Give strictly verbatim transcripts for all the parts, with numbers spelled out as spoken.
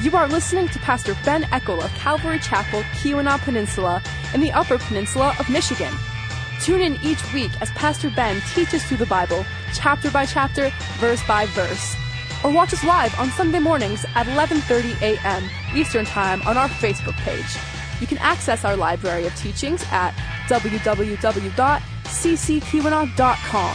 You are listening to Pastor Ben Eckel of Calvary Chapel, Keweenaw Peninsula, in the Upper Peninsula of Michigan. Tune in each week as Pastor Ben teaches through the Bible, chapter by chapter, verse by verse. Or watch us live on Sunday mornings at eleven thirty a.m. Eastern Time on our Facebook page. You can access our library of teachings at w w w dot c c keweenaw dot com.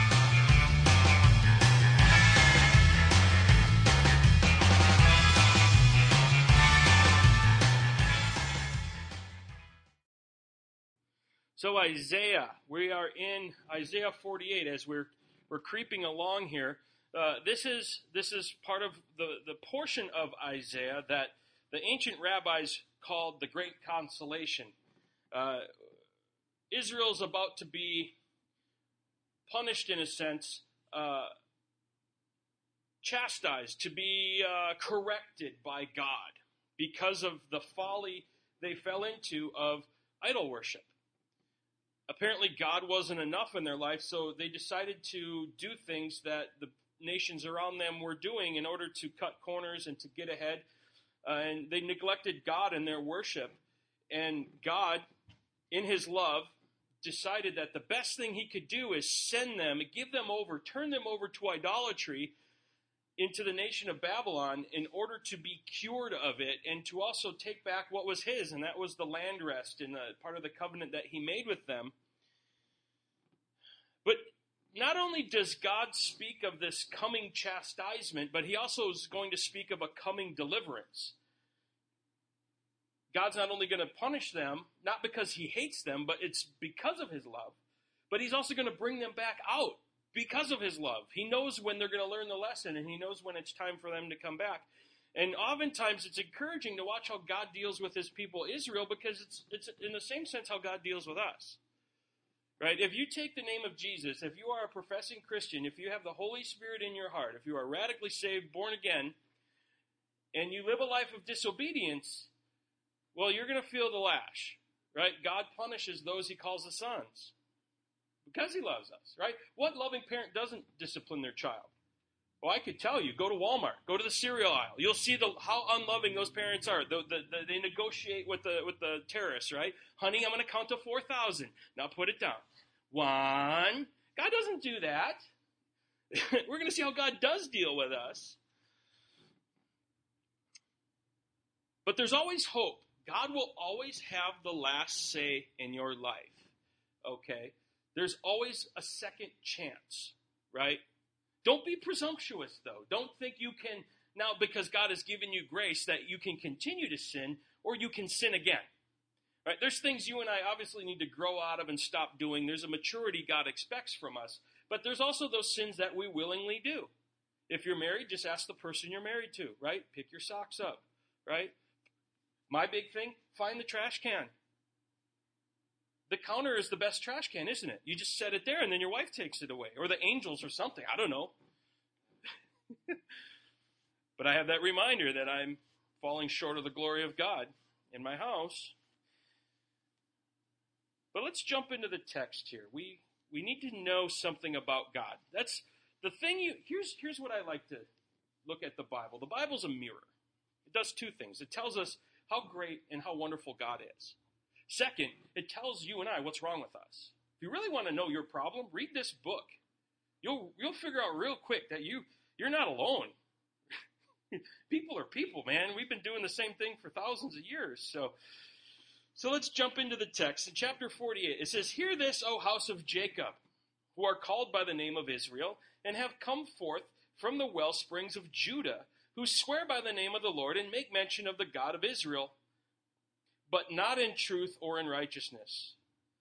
So Isaiah, we are in Isaiah forty-eight as we're we're creeping along here. Uh, this is this is part of the, the portion of Isaiah that the ancient rabbis called the Great Consolation. Uh, Israel's about to be punished in a sense, uh, chastised, to be uh, corrected by God because of the folly they fell into of idol worship. Apparently God wasn't enough in their life, so they decided to do things that the nations around them were doing in order to cut corners and to get ahead. Uh, and they neglected God in their worship. And God, in his love, decided that the best thing he could do is send them, give them over, turn them over to idolatry into the nation of Babylon in order to be cured of it and to also take back what was his, and that was the land rest and the part of the covenant that he made with them. But not only does God speak of this coming chastisement, but he also is going to speak of a coming deliverance. God's not only going to punish them, not because he hates them, but it's because of his love. But he's also going to bring them back out because of his love. He knows when they're going to learn the lesson, and he knows when it's time for them to come back. And oftentimes it's encouraging to watch how God deals with his people Israel, because it's it's in the same sense how God deals with us. Right? If you take the name of Jesus, if you are a professing Christian, if you have the Holy Spirit in your heart, if you are radically saved, born again, and you live a life of disobedience, well, you're going to feel the lash. Right? God punishes those he calls the sons because he loves us. Right? What loving parent doesn't discipline their child? Well, I could tell you, go to Walmart, go to the cereal aisle. You'll see the, how unloving those parents are. The, the, the, they negotiate with the with the terrorists, right? Honey, I'm going to count to four thousand. Now put it down. One. God doesn't do that. We're going to see how God does deal with us. But there's always hope. God will always have the last say in your life, okay? There's always a second chance, right? Don't be presumptuous, though. Don't think you can, now because God has given you grace, that you can continue to sin or you can sin again. Right? There's things you and I obviously need to grow out of and stop doing. There's a maturity God expects from us. But there's also those sins that we willingly do. If you're married, just ask the person you're married to, right? Pick your socks up, right? My big thing, find the trash can. The counter is the best trash can, isn't it? You just set it there and then your wife takes it away. Or the angels or something. I don't know. But I have that reminder that I'm falling short of the glory of God in my house. But let's jump into the text here. We we need to know something about God. That's the thing you here's here's what I like to look at the Bible. The Bible's a mirror. It does two things. It tells us how great and how wonderful God is. Second, it tells you and I what's wrong with us. If you really want to know your problem, read this book. You'll you'll figure out real quick that you you're not alone. People are people, man. We've been doing the same thing for thousands of years. So So let's jump into the text. In chapter forty-eight, it says, "Hear this, O house of Jacob, who are called by the name of Israel, and have come forth from the well springs of Judah, who swear by the name of the Lord, and make mention of the God of Israel, but not in truth or in righteousness."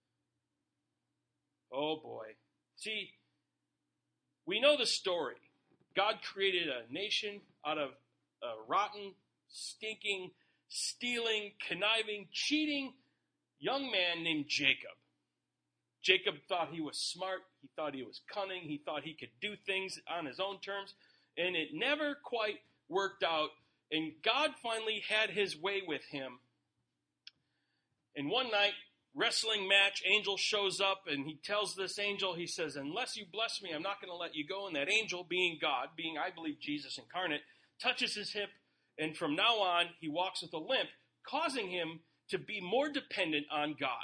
Oh boy. See, we know the story. God created a nation out of a rotten, stinking, stealing, conniving, cheating young man named Jacob. Jacob thought he was smart. He thought he was cunning. He thought he could do things on his own terms. And it never quite worked out. And God finally had his way with him. And one night, wrestling match, angel shows up and he tells this angel, he says, "Unless you bless me, I'm not going to let you go." And that angel, being God, being, I believe, Jesus incarnate, touches his hip And from now on, he walks with a limp, causing him to be more dependent on God.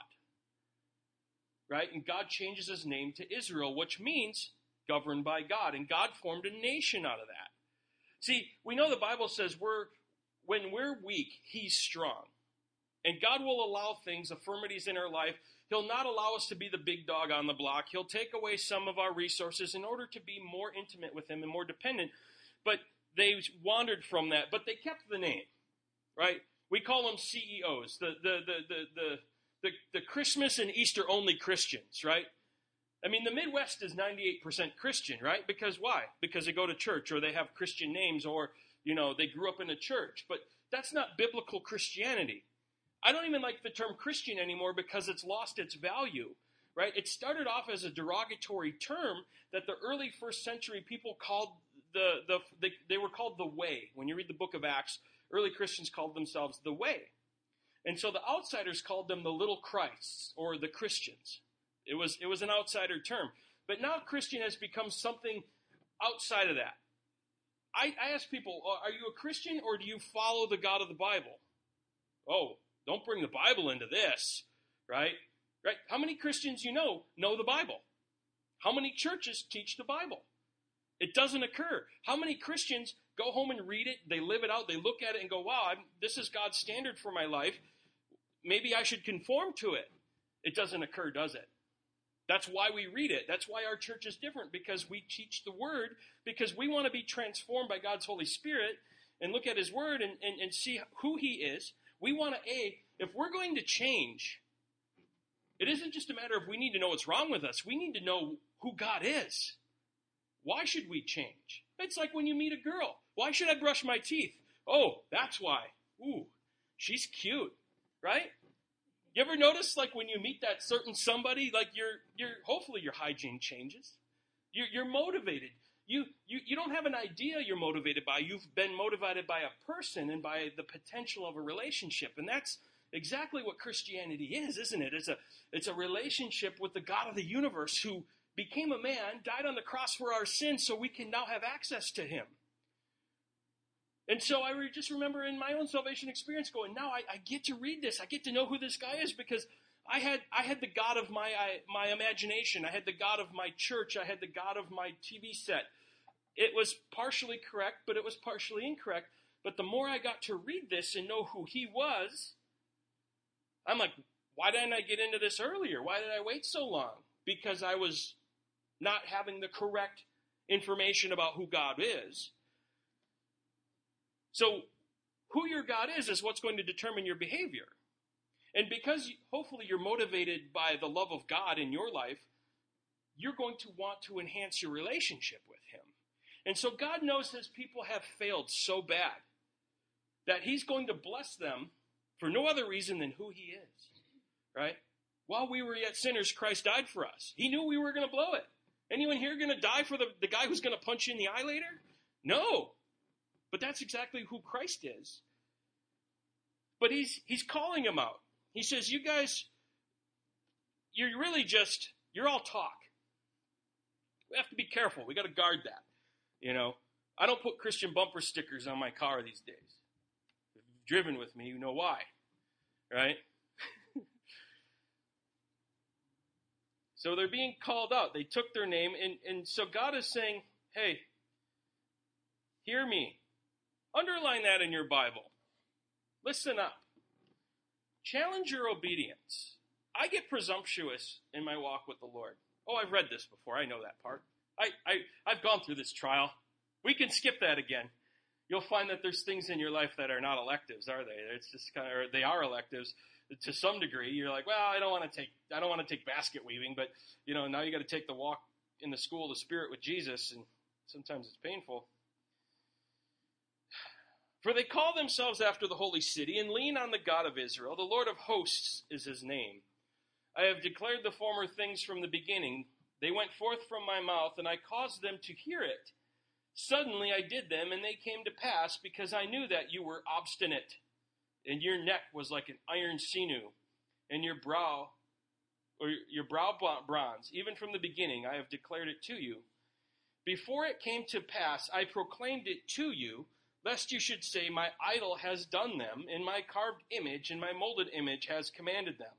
Right? And God changes his name to Israel, which means governed by God. And God formed a nation out of that. See, we know the Bible says we're when we're weak, he's strong. And God will allow things, infirmities in our life. He'll not allow us to be the big dog on the block. He'll take away some of our resources in order to be more intimate with him and more dependent. But they wandered from that. But they kept the name, right? We call them C E Os, the the the the the, the, the Christmas and Easter only Christians, right? I mean, the Midwest is ninety-eight percent Christian, right? Because why? Because they go to church or they have Christian names or, you know, they grew up in a church. But that's not biblical Christianity. I don't even like the term Christian anymore because it's lost its value, right? It started off as a derogatory term that the early first century people called the, the, the they were called the Way. When you read the book of Acts, early Christians called themselves the Way. And so the outsiders called them the little Christs or the Christians. It was, it was an outsider term. But now Christian has become something outside of that. I, I ask people, are you a Christian or do you follow the God of the Bible? Oh, don't bring the Bible into this, right? Right? How many Christians you know know the Bible? How many churches teach the Bible? It doesn't occur. How many Christians go home and read it, they live it out, they look at it and go, wow, I'm, this is God's standard for my life. Maybe I should conform to it. It doesn't occur, does it? That's why we read it. That's why our church is different, because we teach the Word, because we want to be transformed by God's Holy Spirit and look at His Word and, and, and see who He is. We want to, A, if we're going to change, it isn't just a matter of we need to know what's wrong with us. We need to know who God is. Why should we change? It's like when you meet a girl. Why should I brush my teeth? Oh, that's why. Ooh, she's cute, right? You ever notice, like, when you meet that certain somebody, like, your, your, hopefully your hygiene changes. You're, you're motivated. You, you, you don't have an idea you're motivated by. You've been motivated by a person and by the potential of a relationship. And that's exactly what Christianity is, isn't it? It's a, it's a relationship with the God of the universe who became a man, died on the cross for our sins so we can now have access to Him. And so I re- just remember in my own salvation experience going, now I, I get to read this. I get to know who this guy is because I had I had the God of my I, my imagination. I had the God of my church. I had the God of my T V set. It was partially correct, but it was partially incorrect. But the more I got to read this and know who He was, I'm like, why didn't I get into this earlier? Why did I wait so long? Because I was not having the correct information about who God is. So who your God is is what's going to determine your behavior. And because hopefully you're motivated by the love of God in your life, you're going to want to enhance your relationship with Him. And so God knows His people have failed so bad that He's going to bless them for no other reason than who He is. Right? While we were yet sinners, Christ died for us. He knew we were going to blow it. Anyone here going to die for the, the guy who's going to punch you in the eye later? No. But that's exactly who Christ is. But he's he's calling them out. He says, you guys, you're really just, you're all talk. We have to be careful. We got to guard that. You know, I don't put Christian bumper stickers on my car these days. If you've driven with me, you know why. Right? So they're being called out. They took their name. And, and so God is saying, hey, hear me. Underline that in your Bible. Listen up. Challenge your obedience. I get presumptuous in my walk with the Lord. Oh, I've read this before. I know that part. I, I, I've gone through this trial. We can skip that again. You'll find that there's things in your life that are not electives, are they? It's just kind of, or they are electives to some degree. You're like, well, I don't want to take, I don't want to take basket weaving, but you know, now you got to take the walk in the school of the Spirit with Jesus, and sometimes it's painful. For they call themselves after the holy city and lean on the God of Israel. The Lord of hosts is His name. I have declared the former things from the beginning. They went forth from my mouth, and I caused them to hear it. Suddenly I did them, and they came to pass, because I knew that you were obstinate, and your neck was like an iron sinew, and your brow, or your brow bronze. Even from the beginning I have declared it to you. Before it came to pass, I proclaimed it to you. lest you should say, my idol has done them, and my carved image and my molded image has commanded them.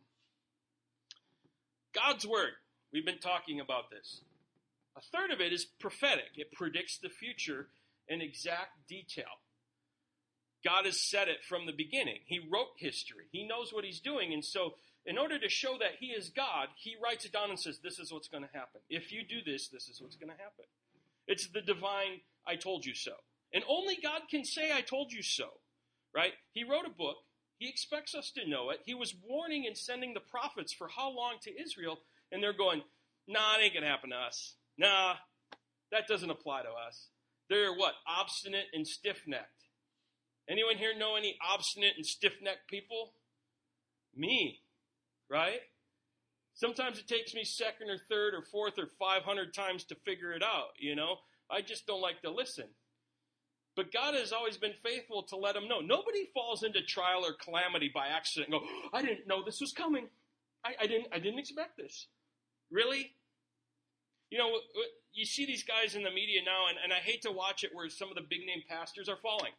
God's word, we've been talking about this. A third of it is prophetic. It predicts the future in exact detail. God has said it from the beginning. He wrote history. He knows what he's doing, and so in order to show that he is God, he writes it down and says, this is what's going to happen. If you do this, this is what's going to happen. It's the divine, I told you so. And only God can say, I told you so, right? He wrote a book. He expects us to know it. He was warning and sending the prophets for how long to Israel, and they're going, nah, it ain't going to happen to us. Nah, that doesn't apply to us. They're what? Obstinate and stiff-necked. Anyone here know any obstinate and stiff-necked people? Me, right? Sometimes it takes me second or third or fourth or five hundred times to figure it out, you know? I just don't like to listen. But God has always been faithful to let them know. Nobody falls into trial or calamity by accident and go, I didn't know this was coming. I, I didn't I didn't expect this. Really? You know, you see these guys in the media now, and, and I hate to watch it where some of the big-name pastors are falling.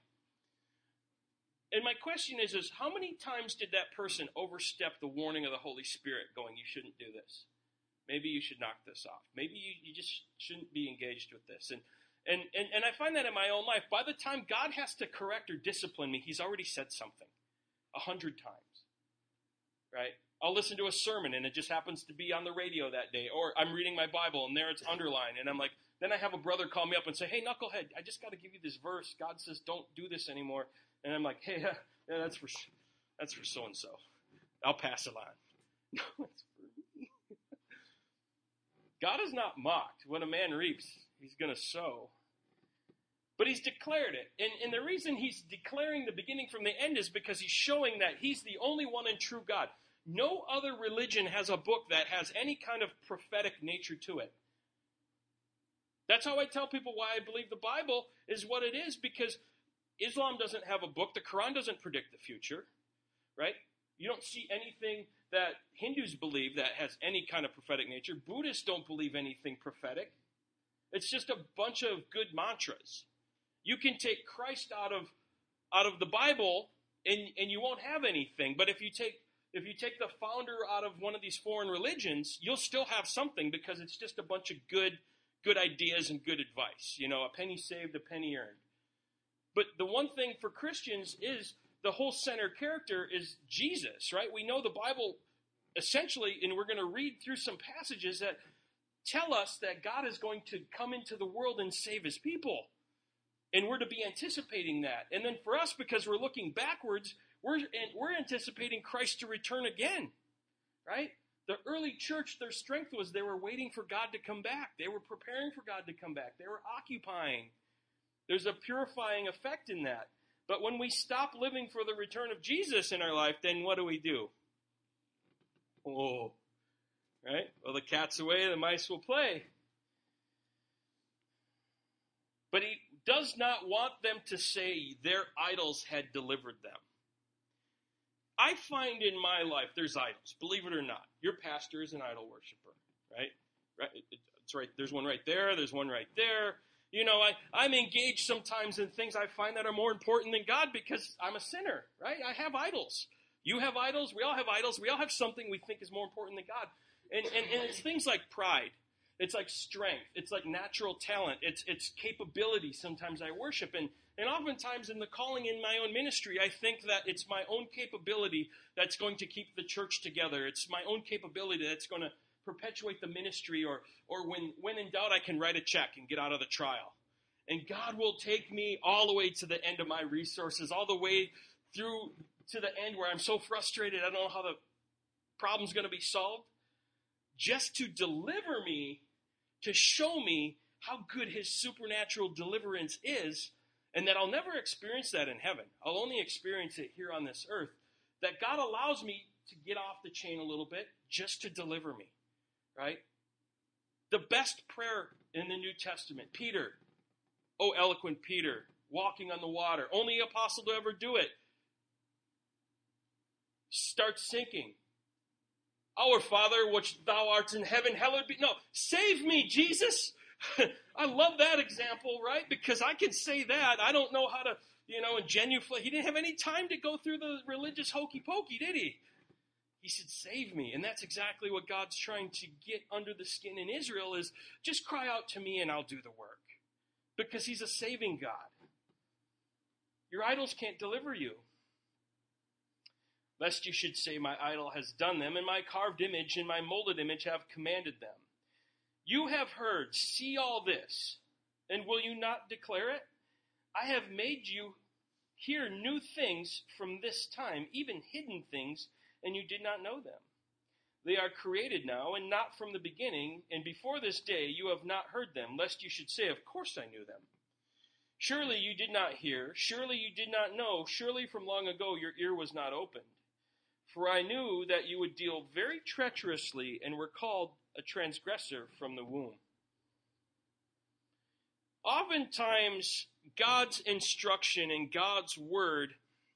And my question is, is how many times did that person overstep the warning of the Holy Spirit going, you shouldn't do this? Maybe you should knock this off. Maybe you, you just shouldn't be engaged with this. And, and, and, and I find that in my own life. By the time God has to correct or discipline me, he's already said something a hundred times, right? I'll listen to a sermon, and it just happens to be on the radio that day. Or I'm reading my Bible, and there it's underlined. And I'm like, then I have a brother call me up and say, hey, knucklehead, I just got to give you this verse. God says don't do this anymore. And I'm like, hey, uh, yeah, that's for that's for so-and-so. I'll pass it on. No, it's for me. God is not mocked. When a man reaps, he's going to sow. But he's declared it. And, and the reason he's declaring the beginning from the end is because he's showing that he's the only one and true God. No other religion has a book that has any kind of prophetic nature to it. That's how I tell people why I believe the Bible is what it is, because Islam doesn't have a book. The Quran doesn't predict the future, right? You don't see anything that Hindus believe that has any kind of prophetic nature. Buddhists don't believe anything prophetic. It's just a bunch of good mantras. You can take Christ out of out of the Bible and, and you won't have anything. But if you take if you take the founder out of one of these foreign religions, you'll still have something, because it's just a bunch of good good ideas and good advice. You know, a penny saved, a penny earned. But the one thing for Christians is the whole center character is Jesus, right? We know the Bible essentially, and we're going to read through some passages that tell us that God is going to come into the world and save his people. And we're to be anticipating that. And then for us, because we're looking backwards, we're, we're anticipating Christ to return again, right? The early church, their strength was they were waiting for God to come back. They were preparing for God to come back. They were occupying. There's a purifying effect in that. But when we stop living for the return of Jesus in our life, then what do we do? Oh, right? Well, the cat's away, the mice will play. But he does not want them to say their idols had delivered them. I find in my life there's idols, believe it or not. Your pastor is an idol worshiper, right? Right? It's right. There's one right there. There's one right there. You know, I, I'm engaged sometimes in things I find that are more important than God because I'm a sinner, right? I have idols. You have idols. We all have idols. We all have something we think is more important than God. And, and, and it's things like pride. It's like strength. It's like natural talent. It's it's capability. Sometimes I worship. And, and oftentimes in the calling in my own ministry, I think that it's my own capability that's going to keep the church together. It's my own capability that's going to perpetuate the ministry, or or when, when in doubt, I can write a check and get out of the trial. And God will take me all the way to the end of my resources, all the way through to the end where I'm so frustrated I don't know how the problem's going to be solved, just to deliver me, to show me how good his supernatural deliverance is, and that I'll never experience that in heaven. I'll only experience it here on this earth, that God allows me to get off the chain a little bit just to deliver me. Right? The best prayer in the New Testament, Peter, oh eloquent Peter, walking on the water, only apostle to ever do it, starts sinking. Our Father, which thou art in heaven, hallowed be. No, save me, Jesus. I love that example, right? Because I can say that. I don't know how to you know, and genuflect. He didn't have any time to go through the religious hokey pokey, did he? He said, save me. And that's exactly what God's trying to get under the skin in Israel is just cry out to me and I'll do the work. Because he's a saving God. Your idols can't deliver you. Lest you should say, my idol has done them, and my carved image and my molded image have commanded them. You have heard, see all this, and will you not declare it? I have made you hear new things from this time, even hidden things, and you did not know them. They are created now, and not from the beginning, and before this day you have not heard them, lest you should say, of course I knew them. Surely you did not hear, surely you did not know, surely from long ago your ear was not opened. For I knew that you would deal very treacherously, and were called a transgressor from the womb. Oftentimes, God's instruction and God's word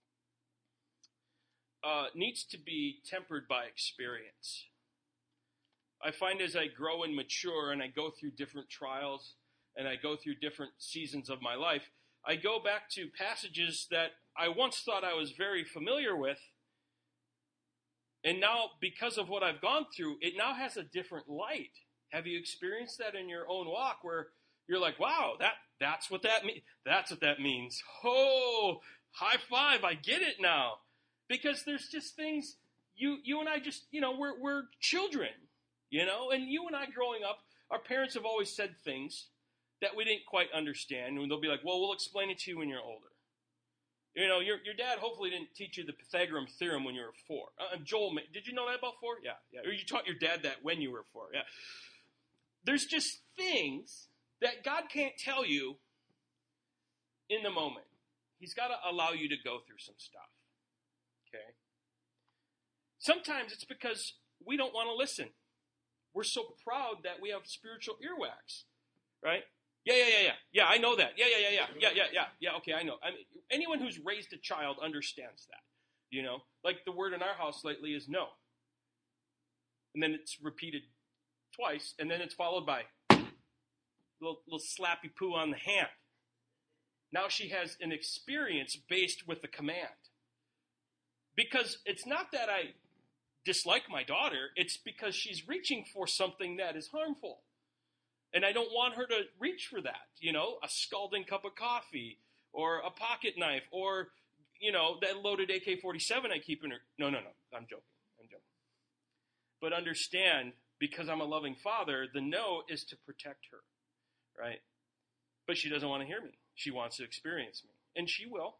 Uh, needs to be tempered by experience. I find as I grow and mature and I go through different trials and I go through different seasons of my life, I go back to passages that I once thought I was very familiar with, and now because of what I've gone through, it now has a different light. Have you experienced that in your own walk where you're like, wow, that that's what that means. That's what that means. Oh, high five, I get it now. Because there's just things, you you and I just, you know, we're we're children, you know, and you and I growing up, our parents have always said things that we didn't quite understand, and they'll be like, well, we'll explain it to you when you're older. You know, your your dad hopefully didn't teach you the Pythagorean theorem when you were four. Uh, Joel, did you know that about four? Yeah, yeah. Or you taught your dad that when you were four, yeah. There's just things that God can't tell you in the moment. He's got to allow you to go through some stuff. Okay. Sometimes it's because we don't want to listen. We're so proud that we have spiritual earwax, right? Yeah, yeah, yeah, yeah. Yeah, I know that. Yeah, yeah, yeah, yeah. Yeah, yeah, yeah. Yeah, okay, I know. I mean, anyone who's raised a child understands that, you know? Like the word in our house lately is no. And then it's repeated twice, and then it's followed by a little, little slappy poo on the hand. Now she has an experience based with the command. Because it's not that I dislike my daughter, it's because she's reaching for something that is harmful. And I don't want her to reach for that, you know, a scalding cup of coffee, or a pocket knife, or, you know, that loaded A K forty-seven I keep in her. No, no, no, I'm joking, I'm joking. But understand, because I'm a loving father, the no is to protect her, right? But she doesn't want to hear me. She wants to experience me, and she will.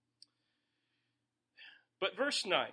But verse nine,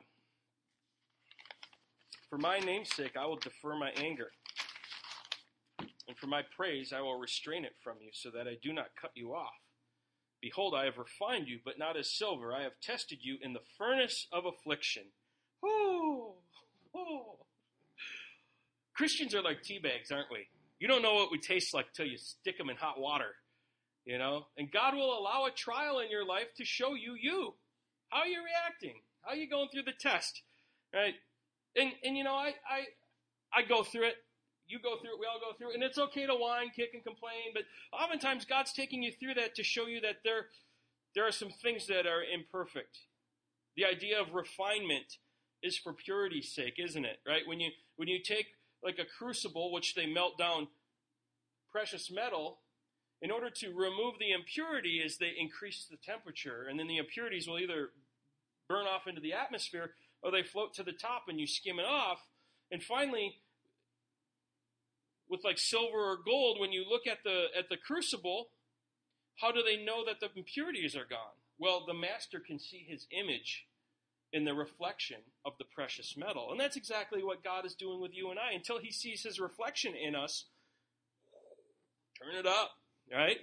for my name's sake I will defer my anger, and for my praise I will restrain it from you, so that I do not cut you off. Behold, I have refined you, but not as silver. I have tested you in the furnace of affliction. Oh, oh. Christians are like tea bags, aren't we? You don't know what we taste like till you stick them in hot water, you know? And God will allow a trial in your life to show you you. How are you reacting? How are you going through the test, right? And, and you know, I, I, I go through it. You go through it. We all go through it. And it's okay to whine, kick, and complain. But oftentimes God's taking you through that to show you that there, there are some things that are imperfect. The idea of refinement is for purity's sake, isn't it? Right? When you when you take like a crucible, which they melt down precious metal, in order to remove the impurity is they increase the temperature. And then the impurities will either burn off into the atmosphere, or they float to the top and you skim it off. And finally, with like silver or gold, when you look at the at the crucible, how do they know that the impurities are gone? Well, the master can see his image in the reflection of the precious metal. And that's exactly what God is doing with you and I. Until he sees his reflection in us, turn it up, right?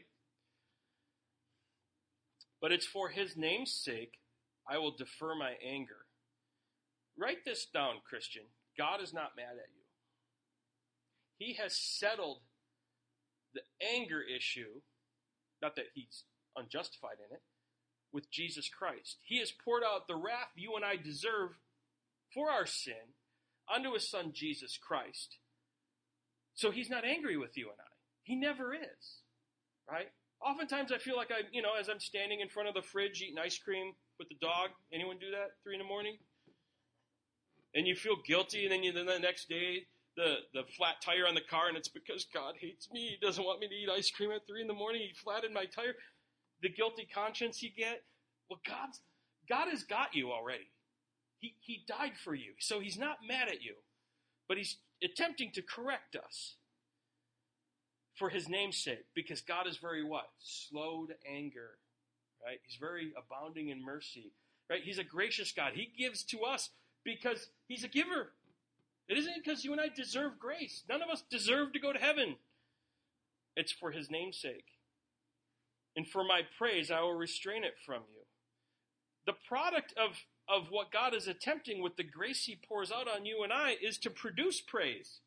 But it's for his name's sake I will defer my anger. Write this down, Christian. God is not mad at you. He has settled the anger issue, not that he's unjustified in it, with Jesus Christ. He has poured out the wrath you and I deserve for our sin unto his son Jesus Christ. So he's not angry with you and I. He never is, right? Oftentimes I feel like I, you know, as I'm standing in front of the fridge eating ice cream with the dog. Anyone do that? Three in the morning? And you feel guilty, and then you then the next day the, the flat tire on the car, and it's because God hates me. He doesn't want me to eat ice cream at three in the morning. He flattened my tire. The guilty conscience you get. Well, God's God has got you already. He He died for you. So he's not mad at you. But he's attempting to correct us for his name's sake, because God is very what? Slow to anger, right? He's very abounding in mercy, right? He's a gracious God. He gives to us because he's a giver. It isn't because you and I deserve grace. None of us deserve to go to heaven. It's for his name's sake. And for my praise, I will restrain it from you. The product of, of what God is attempting with the grace he pours out on you and I is to produce praise.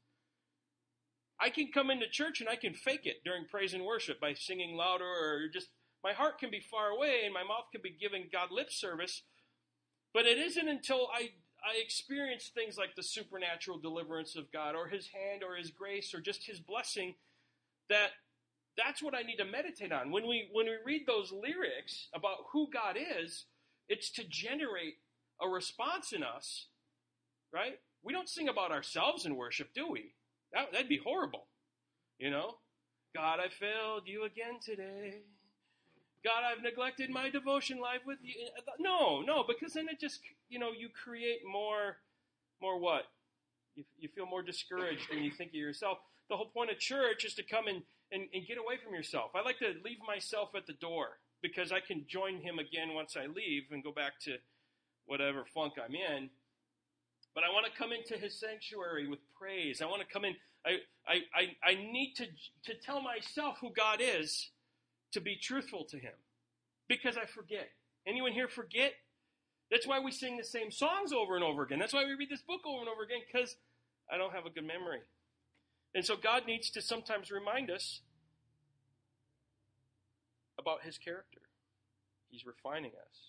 I can come into church and I can fake it during praise and worship by singing louder, or just my heart can be far away and my mouth can be giving God lip service. But it isn't until I, I experience things like the supernatural deliverance of God, or his hand, or his grace, or just his blessing, that that's what I need to meditate on. When we when we read those lyrics about who God is, it's to generate a response in us, right? We don't sing about ourselves in worship, do we? That, that'd be horrible, you know? God, I failed you again today. God, I've neglected my devotion life with you. No, no, because then it just, you know, you create more, more what? You, you feel more discouraged when you think of yourself. The whole point of church is to come and, and, and get away from yourself. I like to leave myself at the door, because I can join him again once I leave and go back to whatever funk I'm in. But I want to come into his sanctuary with praise. I want to come in. I, I, I, I need to, to tell myself who God is, to be truthful to him, because I forget. Anyone here forget? That's why we sing the same songs over and over again. That's why we read this book over and over again, because I don't have a good memory. And so God needs to sometimes remind us about his character. He's refining us.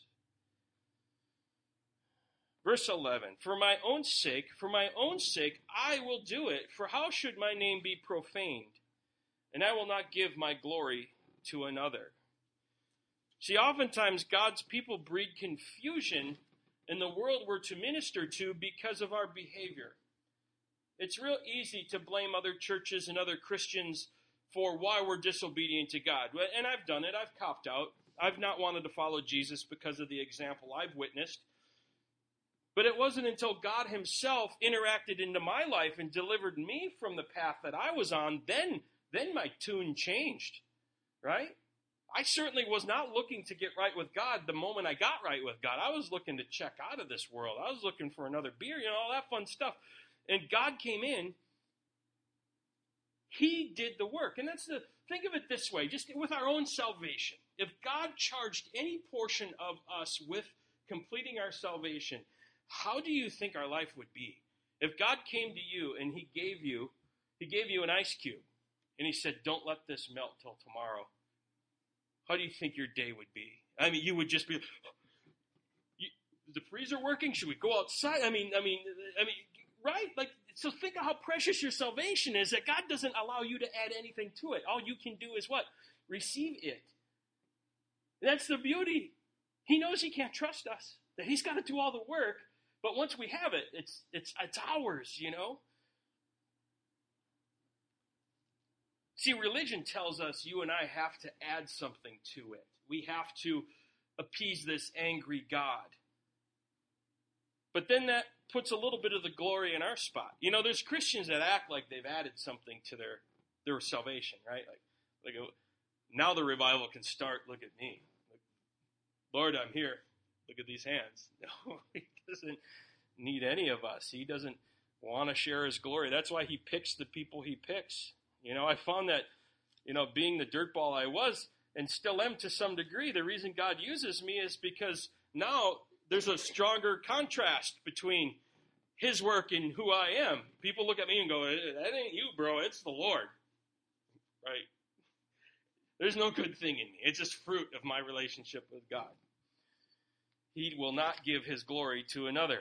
Verse eleven, for my own sake, for my own sake, I will do it. For how should my name be profaned? And I will not give my glory to another. See, oftentimes God's people breed confusion in the world we're to minister to because of our behavior. It's real easy to blame other churches and other Christians for why we're disobedient to God. And I've done it. I've copped out. I've not wanted to follow Jesus because of the example I've witnessed. But it wasn't until God himself interacted into my life and delivered me from the path that I was on, then, then my tune changed, right? I certainly was not looking to get right with God the moment I got right with God. I was looking to check out of this world. I was looking for another beer, you know, all that fun stuff. And God came in. He did the work. And that's the, think of it this way, just with our own salvation. If God charged any portion of us with completing our salvation, how do you think our life would be? If God came to you and he gave you, he gave you an ice cube, and he said, don't let this melt till tomorrow, how do you think your day would be? I mean, you would just be, you, is the freezer working? Should we go outside? I mean, I mean, I mean, right? Like, so think of how precious your salvation is, that God doesn't allow you to add anything to it. All you can do is what? Receive it. And that's the beauty. He knows he can't trust us, that he's got to do all the work. But once we have it, it's it's it's ours, you know? See, religion tells us you and I have to add something to it. We have to appease this angry God. But then that puts a little bit of the glory in our spot. You know, there's Christians that act like they've added something to their, their salvation, right? Like, like now the revival can start. Look at me. Like, Lord, I'm here. Look at these hands. No, he doesn't need any of us. He doesn't want to share his glory. That's why he picks the people he picks. You know, I found that, you know, being the dirtball I was, and still am to some degree, the reason God uses me is because now there's a stronger contrast between his work and who I am. People look at me and go, that ain't you, bro. It's the Lord. Right? There's no good thing in me. It's just fruit of my relationship with God. He will not give his glory to another.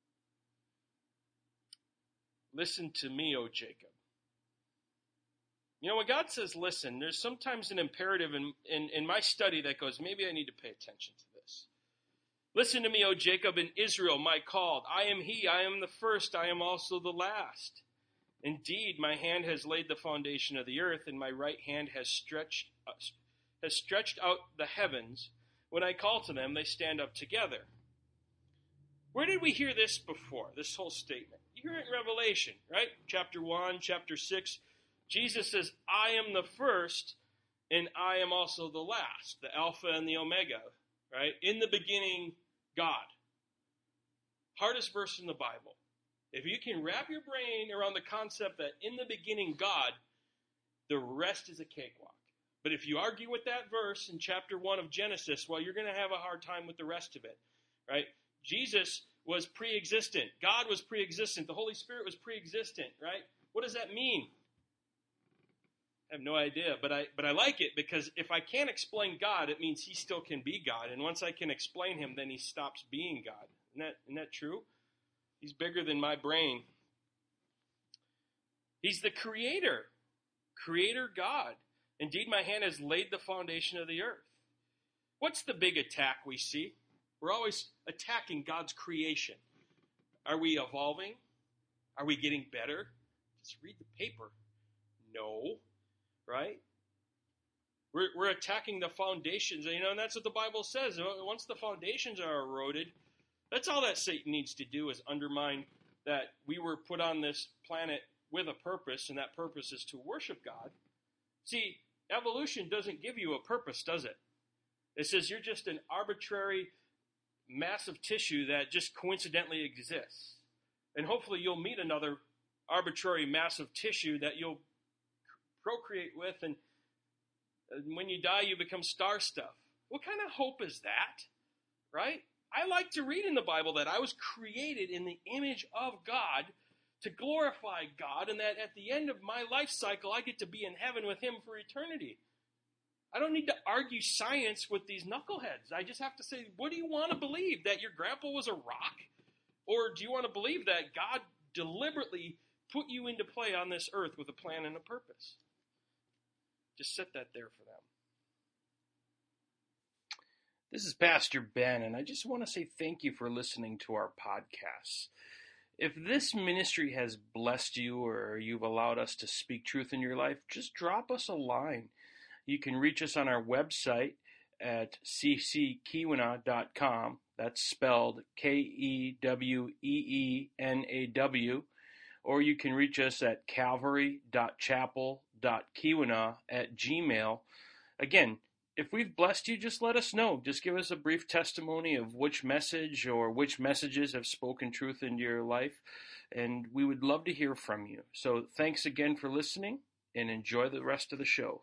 Listen to me, O Jacob. You know, when God says listen, there's sometimes an imperative in, in, in my study that goes, maybe I need to pay attention to this. Listen to me, O Jacob, and Israel, my called. I am he, I am the first, I am also the last. Indeed, my hand has laid the foundation of the earth, and my right hand has stretched uh, has stretched out the heavens. When I call to them, they stand up together. Where did we hear this before, this whole statement? You hear it in Revelation, right? Chapter one, chapter six. Jesus says, I am the first, and I am also the last, the Alpha and the Omega, right? In the beginning, God. Hardest verse in the Bible. If you can wrap your brain around the concept that in the beginning, God, the rest is a cakewalk. But if you argue with that verse in chapter one of Genesis, well, you're going to have a hard time with the rest of it, right? Jesus was pre-existent. God was pre-existent. The Holy Spirit was pre-existent, right? What does that mean? I have no idea, but I but I like it because if I can't explain God, it means he still can be God. And once I can explain him, then he stops being God. Isn't that, isn't that true? He's bigger than my brain. He's the creator, creator God. Indeed, my hand has laid the foundation of the earth. What's the big attack we see? We're always attacking God's creation. Are we evolving? Are we getting better? Just read the paper. No. Right? We're, we're attacking the foundations, you know, and that's what the Bible says. Once the foundations are eroded, that's all that Satan needs to do is undermine that we were put on this planet with a purpose, and that purpose is to worship God. See, evolution doesn't give you a purpose, does it? It says you're just an arbitrary mass of tissue that just coincidentally exists. And hopefully you'll meet another arbitrary mass of tissue that you'll procreate with, and when you die, you become star stuff. What kind of hope is that, right? I like to read in the Bible that I was created in the image of God to glorify God, and that at the end of my life cycle, I get to be in heaven with him for eternity. I don't need to argue science with these knuckleheads. I just have to say, what do you want to believe? That your grandpa was a rock? Or do you want to believe that God deliberately put you into play on this earth with a plan and a purpose? Just set that there for them. This is Pastor Ben, and I just want to say thank you for listening to our podcasts. If this ministry has blessed you or you've allowed us to speak truth in your life, just drop us a line. You can reach us on our website at c c keweenaw dot com. That's spelled K E W E E N A W. Or you can reach us at calvary dot chapel dot keweenaw at gmail. Again, if we've blessed you, just let us know. Just give us a brief testimony of which message or which messages have spoken truth into your life, and we would love to hear from you. So thanks again for listening, and enjoy the rest of the show.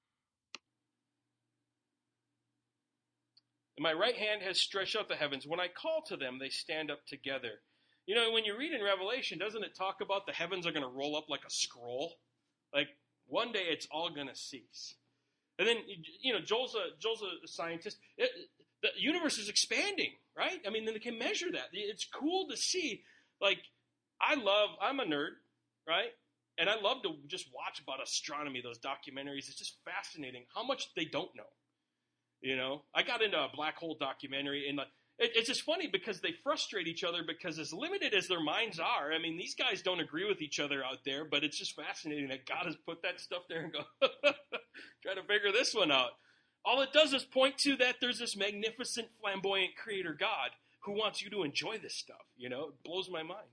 And my right hand has stretched out the heavens. When I call to them, they stand up together. You know, when you read in Revelation, doesn't it talk about the heavens are going to roll up like a scroll? Like, one day it's all going to cease. And then, you know, Joel's a, Joel's a scientist. It, the universe is expanding, right? I mean, they can measure that. It's cool to see. Like, I love, I'm a nerd, right? And I love to just watch about astronomy, those documentaries. It's just fascinating how much they don't know. You know, I got into a black hole documentary, and it, it's just funny because they frustrate each other because as limited as their minds are, I mean, these guys don't agree with each other out there, but it's just fascinating that God has put that stuff there and go, try to figure this one out. All it does is point to that there's this magnificent, flamboyant creator God who wants you to enjoy this stuff. You know, it blows my mind.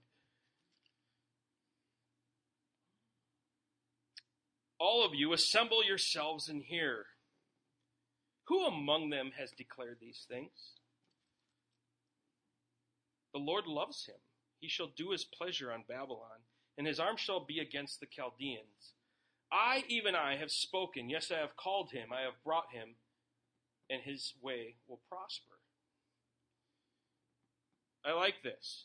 All of you, assemble yourselves and hear. Who among them has declared these things? The Lord loves him. He shall do his pleasure on Babylon, and his arm shall be against the Chaldeans. I, even I, have spoken. Yes, I have called him. I have brought him, and his way will prosper. I like this.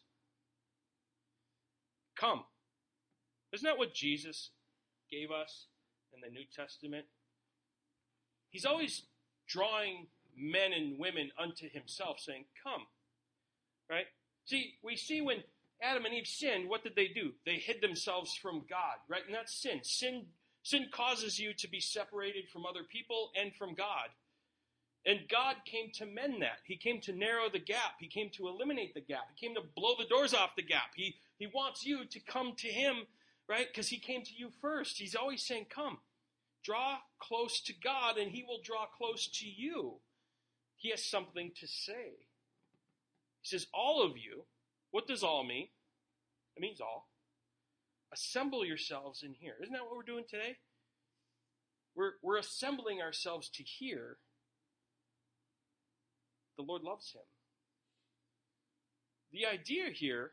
Come. Isn't that what Jesus gave us in the New Testament? He's always drawing men and women unto himself, saying, come. Right? See, we see when Adam and Eve sinned, what did they do? They hid themselves from God, right? And that's sin. Sin Sin causes you to be separated from other people and from God. And God came to mend that. He came to narrow the gap. He came to eliminate the gap. He came to blow the doors off the gap. He, he wants you to come to him, right? Because he came to you first. He's always saying, come, draw close to God, and he will draw close to you. He has something to say. He says, all of you, what does all mean? It means all. Assemble yourselves in here. Isn't that what we're doing today? We're, we're assembling ourselves to hear the Lord loves him. The idea here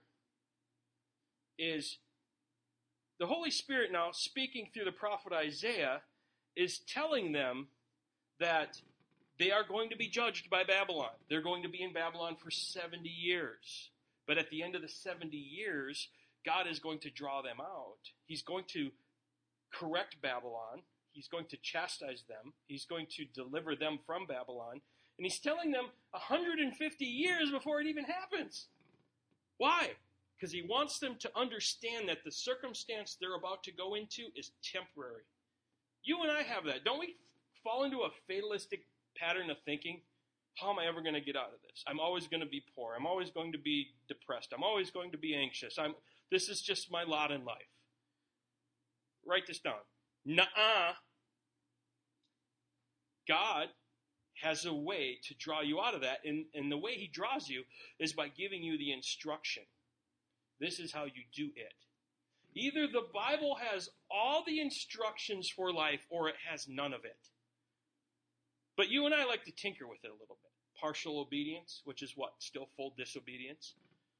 is the Holy Spirit now, speaking through the prophet Isaiah, is telling them that they are going to be judged by Babylon. They're going to be in Babylon for seventy years. But at the end of the seventy years, God is going to draw them out. He's going to correct Babylon. He's going to chastise them. He's going to deliver them from Babylon. And he's telling them one hundred fifty years before it even happens. Why? Because he wants them to understand that the circumstance they're about to go into is temporary. You and I have that. Don't we fall into a fatalistic pattern of thinking? How am I ever going to get out of this? I'm always going to be poor. I'm always going to be depressed. I'm always going to be anxious. I'm. This is just my lot in life. Write this down. Nuh-uh. God has a way to draw you out of that, and, and the way he draws you is by giving you the instruction. This is how you do it. Either the Bible has all the instructions for life, or it has none of it. But you and I like to tinker with it a little bit. Partial obedience, which is what? Still full disobedience.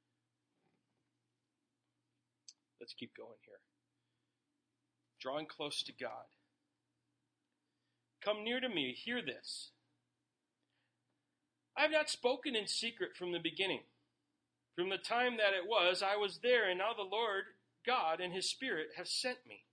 Let's keep going here. Drawing close to God. Come near to me, hear this. I have not spoken in secret from the beginning. From the time that it was, I was there, and now the Lord God and his Spirit have sent me.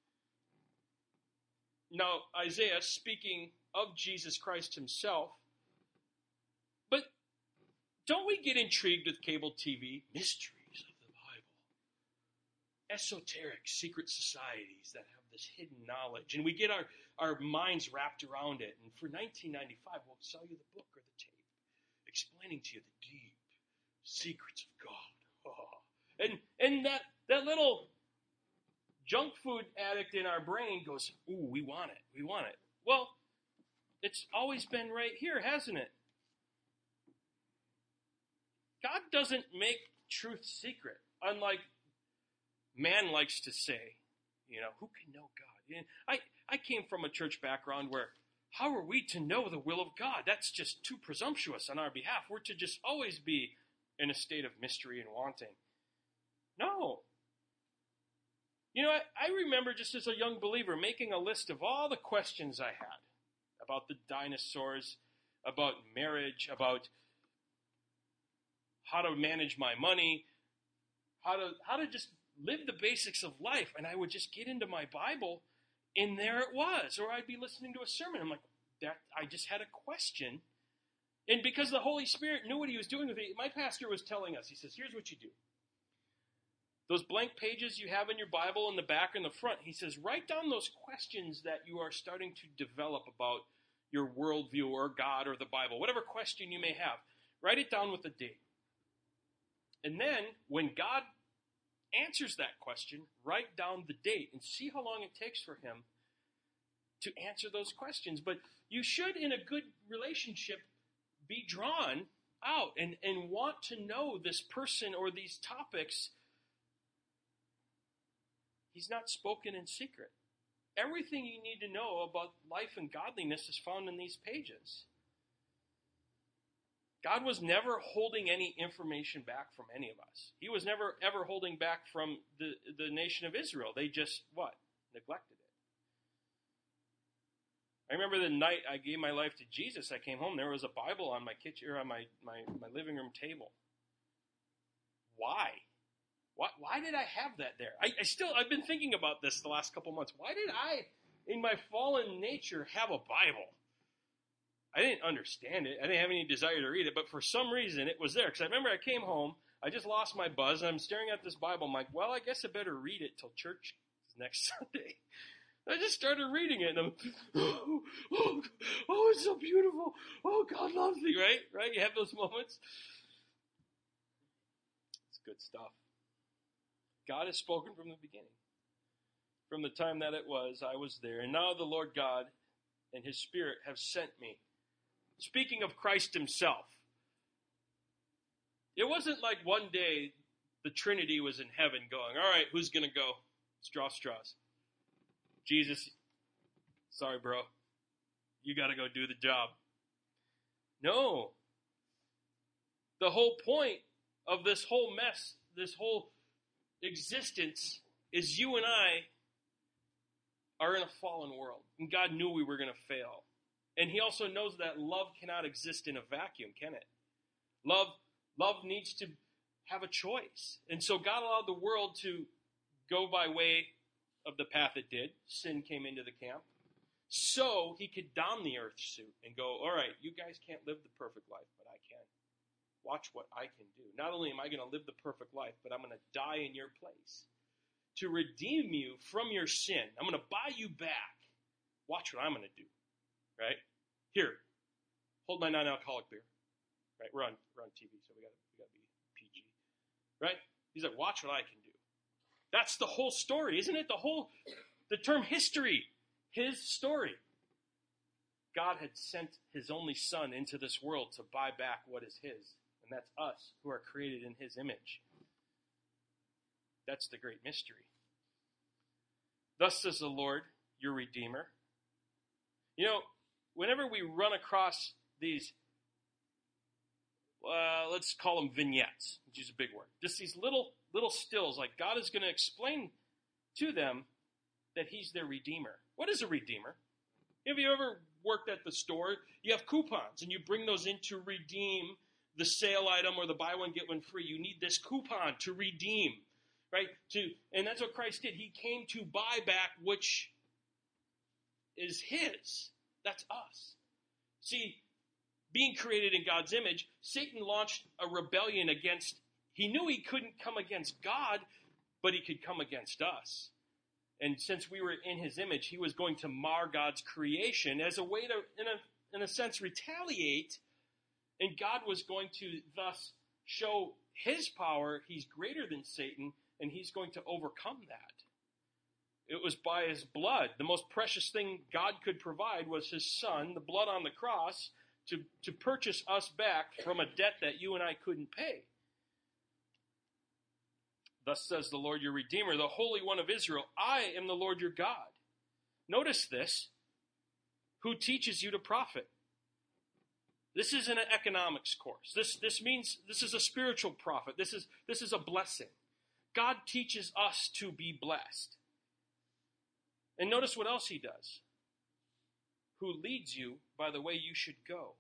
Now, Isaiah speaking of Jesus Christ himself. But don't we get intrigued with cable T V? Mysteries of the Bible. Esoteric secret societies that have this hidden knowledge. And we get our, our minds wrapped around it. And for nineteen ninety-five, we'll sell you the book or the tape, explaining to you the deep secrets of God. Oh. And and that, that little junk food addict in our brain goes, ooh, we want it, we want it. Well, it's always been right here, hasn't it? God doesn't make truth secret, unlike man likes to say. You know, who can know God? And I, I came from a church background where, how are we to know the will of God? That's just too presumptuous on our behalf. We're to just always be in a state of mystery and wanting. No. You know, I, I remember just as a young believer making a list of all the questions I had about the dinosaurs, about marriage, about how to manage my money, how to how to just live the basics of life. And I would just get into my Bible, and there it was. Or I'd be listening to a sermon. I'm like, that I just had a question. And because the Holy Spirit knew what he was doing with it, my pastor was telling us, he says, here's what you do. Those blank pages you have in your Bible in the back and the front, he says, write down those questions that you are starting to develop about your worldview or God or the Bible, whatever question you may have. Write it down with a date. And then, when God answers that question, write down the date and see how long it takes for him to answer those questions. But you should, in a good relationship, be drawn out and, and want to know this person or these topics. He's not spoken in secret. Everything you need to know about life and godliness is found in these pages. God was never holding any information back from any of us. He was never, ever holding back from the, the nation of Israel. They just, what? Neglected it. I remember the night I gave my life to Jesus, I came home, there was a Bible on my kitchen, or on my, my, my living room table. Why? Why, why did I have that there? I, I still, I've been thinking about this the last couple months. Why did I, in my fallen nature, have a Bible? I didn't understand it. I didn't have any desire to read it, but for some reason it was there. Because I remember I came home, I just lost my buzz, and I'm staring at this Bible. I'm like, well, I guess I better read it till church next Sunday. I just started reading it, and I'm, oh, oh, oh, it's so beautiful. Oh, God loves me, right? Right? You have those moments. It's good stuff. God has spoken from the beginning. From the time that it was, I was there. And now the Lord God and his Spirit have sent me. Speaking of Christ himself, it wasn't like one day the Trinity was in heaven going, all right, who's going to go? Straw straws. Jesus, sorry, bro. You got to go do the job. No. The whole point of this whole mess, this whole existence, is you and I are in a fallen world. And God knew we were going to fail. And he also knows that love cannot exist in a vacuum, can it? Love, love needs to have a choice. And so God allowed the world to go by way of the path it did. Sin came into the camp. So he could don the earth suit and go, all right, you guys can't live the perfect life, but I can. Watch what I can do. Not only am I going to live the perfect life, but I'm going to die in your place to redeem you from your sin. I'm going to buy you back. Watch what I'm going to do. Right? Here, hold my non-alcoholic beer. Right? We're on, we're on T V, so we got we got to be P G. Right? He's like, watch what I can do. That's the whole story, isn't it? The whole, the term history, his story. God had sent his only son into this world to buy back what is his. And that's us who are created in his image. That's the great mystery. Thus says the Lord, your Redeemer. You know, whenever we run across these, uh, let's call them vignettes, which is a big word, just these little little stills, like God is going to explain to them that he's their Redeemer. What is a Redeemer? Have you ever worked at the store? You have coupons, and you bring those in to redeem the sale item or the buy one, get one free. You need this coupon to redeem, right? To, and that's what Christ did. He came to buy back which is his. That's us. See, being created in God's image, Satan launched a rebellion against, he knew he couldn't come against God, but he could come against us. And since we were in his image, he was going to mar God's creation as a way to, in a, in a sense, retaliate. And God was going to thus show his power. He's greater than Satan, and he's going to overcome that. It was by his blood. The most precious thing God could provide was his son, the blood on the cross, to, to purchase us back from a debt that you and I couldn't pay. Thus says the Lord your Redeemer, the Holy One of Israel, I am the Lord your God. Notice this, who teaches you to profit. This isn't an economics course. This, this means this is a spiritual profit. This is, this is a blessing. God teaches us to be blessed. And notice what else he does. Who leads you by the way you should go.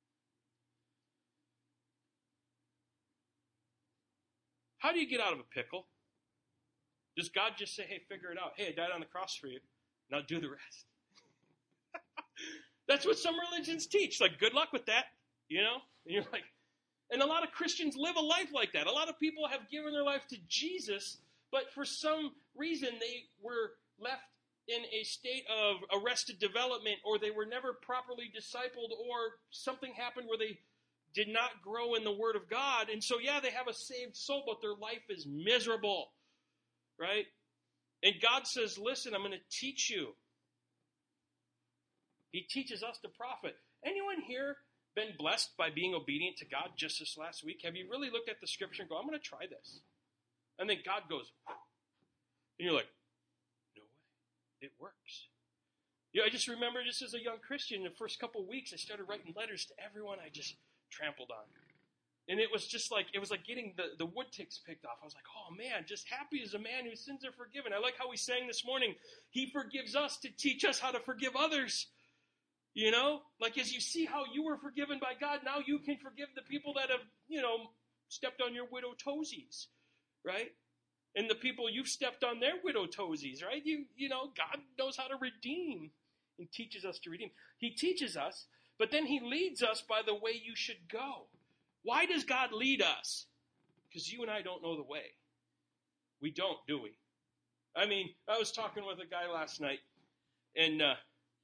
How do you get out of a pickle? Does God just say, hey, figure it out. Hey, I died on the cross for you. Now do the rest. That's what some religions teach. Like, good luck with that, you know? And you're like, and a lot of Christians live a life like that. A lot of people have given their life to Jesus, but for some reason they were left in a state of arrested development, or they were never properly discipled, or something happened where they did not grow in the Word of God. And so, yeah, they have a saved soul, but their life is miserable, right? And God says, listen, I'm going to teach you. He teaches us to profit. Anyone here been blessed by being obedient to God just this last week? Have you really looked at the scripture and go, I'm going to try this? And then God goes, whew. And you're like, no way. It works. Yeah, I just remember just as a young Christian, the first couple of weeks, I started writing letters to everyone I just trampled on. And it was just like, it was like getting the, the wood ticks picked off. I was like, oh man, just happy as a man whose sins are forgiven. I like how we sang this morning. He forgives us to teach us how to forgive others. You know, like as you see how you were forgiven by God, now you can forgive the people that have, you know, stepped on your widow toesies, right? And the people you've stepped on their widow toesies, right? You, you know, God knows how to redeem and teaches us to redeem. He teaches us, but then he leads us by the way you should go. Why does God lead us? Because you and I don't know the way. We don't, do we? I mean, I was talking with a guy last night, And uh,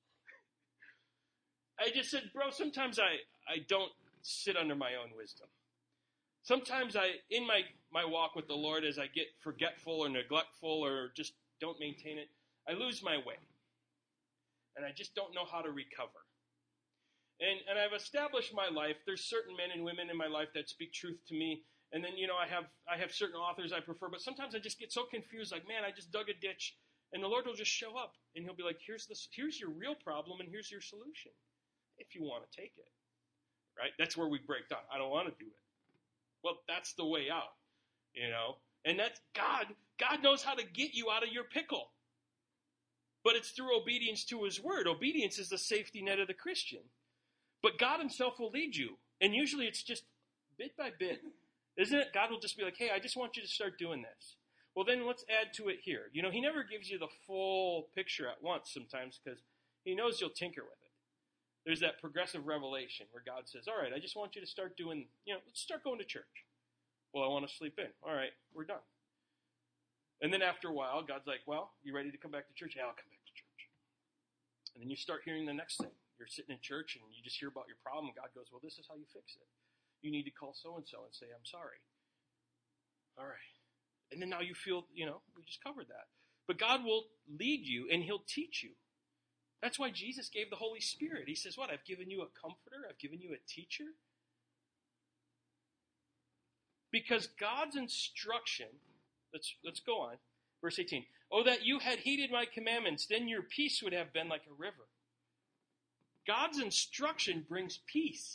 I just said, bro, sometimes I, I don't sit under my own wisdom. Sometimes I, in my, my walk with the Lord, as I get forgetful or neglectful or just don't maintain it, I lose my way. And I just don't know how to recover. And and I've established my life. There's certain men and women in my life that speak truth to me. And then, you know, I have I have certain authors I prefer. But sometimes I just get so confused, like, man, I just dug a ditch. And the Lord will just show up. And he'll be like, here's this, here's your real problem, and here's your solution, if you want to take it. Right? That's where we break down. I don't want to do it. Well, that's the way out, you know. And that's God. God knows how to get you out of your pickle. But it's through obedience to his word. Obedience is the safety net of the Christian. But God himself will lead you. And usually it's just bit by bit. Isn't it? God will just be like, hey, I just want you to start doing this. Well, then let's add to it here. You know, he never gives you the full picture at once sometimes because he knows you'll tinker with it. There's that progressive revelation where God says, all right, I just want you to start doing, you know, let's start going to church. Well, I want to sleep in. All right, we're done. And then after a while, God's like, well, you ready to come back to church? Yeah, I'll come back to church. And then you start hearing the next thing. You're sitting in church and you just hear about your problem. And God goes, well, this is how you fix it. You need to call so-and-so and say, I'm sorry. All right. And then now you feel, you know, we just covered that. But God will lead you and he'll teach you. That's why Jesus gave the Holy Spirit. He says, what? I've given you a comforter. I've given you a teacher. Because God's instruction, let's, let's go on. Verse eighteen. Oh, that you had heeded my commandments, then your peace would have been like a river. God's instruction brings peace.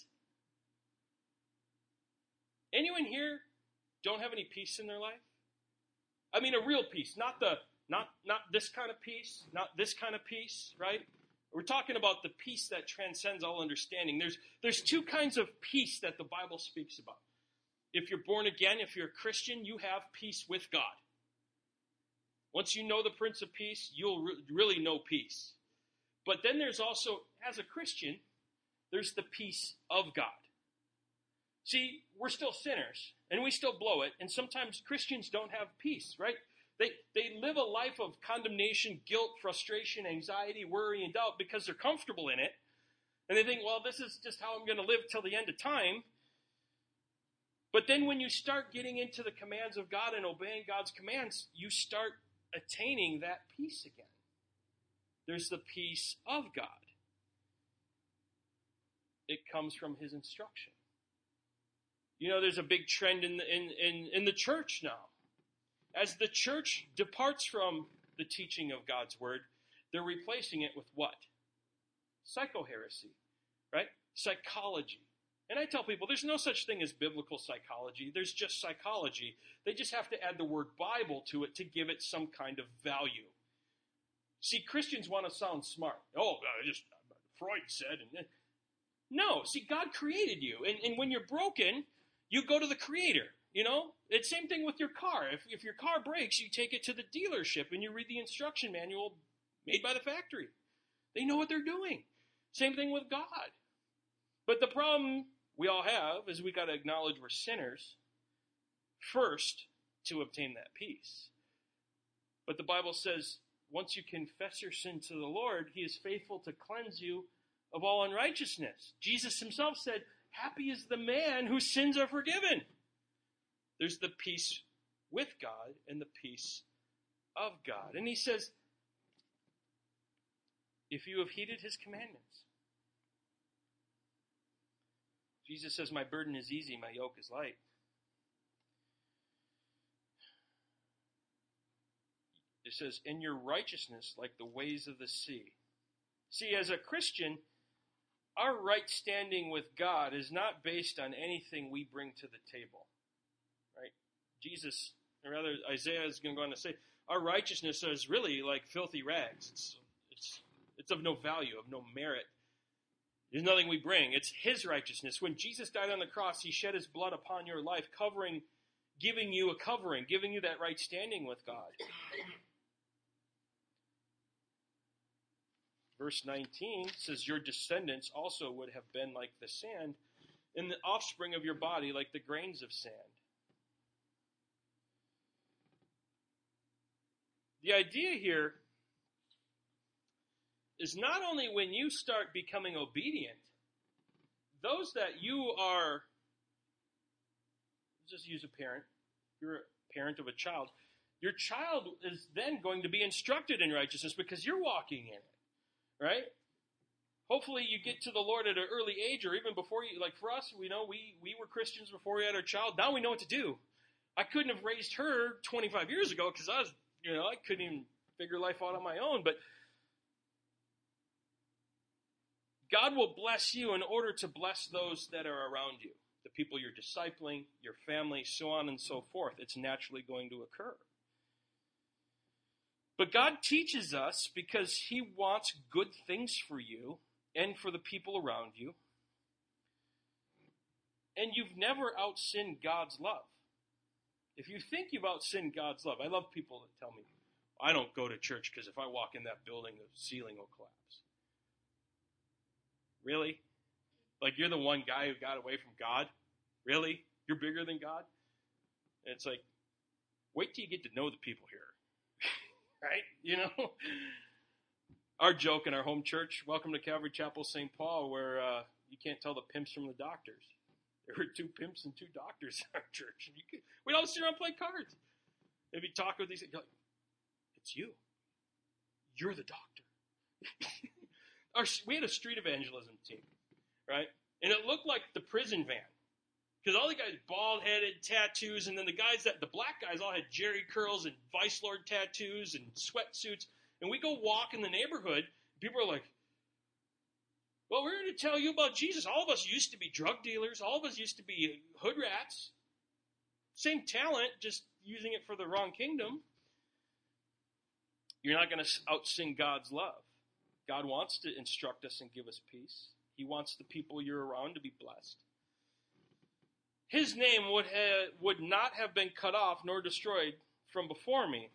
Anyone here don't have any peace in their life? I mean, a real peace, not the not not this kind of peace, not this kind of peace, right? We're talking about the peace that transcends all understanding. There's there's two kinds of peace that the Bible speaks about. If you're born again, if you're a Christian, you have peace with God. Once you know the Prince of Peace, you'll re- really know peace. But then there's also, as a Christian, there's the peace of God. See, we're still sinners, and we still blow it, and sometimes Christians don't have peace, right? They they live a life of condemnation, guilt, frustration, anxiety, worry, and doubt because they're comfortable in it. And they think, well, this is just how I'm going to live till the end of time. But then when you start getting into the commands of God and obeying God's commands, you start attaining that peace again. There's the peace of God. It comes from his instruction. You know, there's a big trend in the, in, in, in the church now. As the church departs from the teaching of God's word, they're replacing it with what? Psychoheresy, right? Psychology. And I tell people there's no such thing as biblical psychology. There's just psychology. They just have to add the word Bible to it to give it some kind of value. See, Christians want to sound smart. Oh, I just Freud said. And no, see, God created you. And, and when you're broken, you go to the Creator. You know, it's same thing with your car. If, if your car breaks, you take it to the dealership and you read the instruction manual made by the factory. They know what they're doing. Same thing with God. But the problem we all have is we got to acknowledge we're sinners first to obtain that peace. But the Bible says once you confess your sin to the Lord, he is faithful to cleanse you of all unrighteousness. Jesus himself said, happy is the man whose sins are forgiven. There's the peace with God and the peace of God. And he says, if you have heeded his commandments. Jesus says, my burden is easy, my yoke is light. It says, in your righteousness like the waves of the sea. See, as a Christian, our right standing with God is not based on anything we bring to the table. Right? Jesus, or rather Isaiah is going to go on to say, our righteousness is really like filthy rags. It's, it's, it's of no value, of no merit. There's nothing we bring. It's his righteousness. When Jesus died on the cross, he shed his blood upon your life, covering, giving you a covering, giving you that right standing with God. Verse nineteen says, your descendants also would have been like the sand, and the offspring of your body like the grains of sand. The idea here is not only when you start becoming obedient, those that you are, just use a parent, you're a parent of a child, your child is then going to be instructed in righteousness because you're walking in it, right? Hopefully you get to the Lord at an early age, or even before you, like for us, we know we, we were Christians before we had our child. Now we know what to do. I couldn't have raised her twenty-five years ago because I was, you know, I couldn't even figure life out on my own. But God will bless you in order to bless those that are around you, the people you're discipling, your family, so on and so forth. It's naturally going to occur. But God teaches us because he wants good things for you and for the people around you. And you've never outsinned God's love. If you think you've outsinned God's love, I love people that tell me, I don't go to church because if I walk in that building, the ceiling will collapse. Really? Like you're the one guy who got away from God? Really? You're bigger than God? And it's like, wait till you get to know the people here. Right? You know? Our joke in our home church, welcome to Calvary Chapel, Saint Paul, where uh, you can't tell the pimps from the doctors. There were two pimps and two doctors in our church. And you could, we'd all sit around and play cards. Maybe talk with these guys. Like, it's you. You're the doctor. Our, we had a street evangelism team, right? And it looked like the prison van. Because all the guys bald-headed, tattoos, and then the guys that the black guys all had Jerry curls and Vice Lord tattoos and sweatsuits. And we go walk in the neighborhood, and people are like, well, we're here to tell you about Jesus. All of us used to be drug dealers. All of us used to be hood rats. Same talent, just using it for the wrong kingdom. You're not going to outsing God's love. God wants to instruct us and give us peace. He wants the people you're around to be blessed. His name would have, would not have been cut off nor destroyed from before me.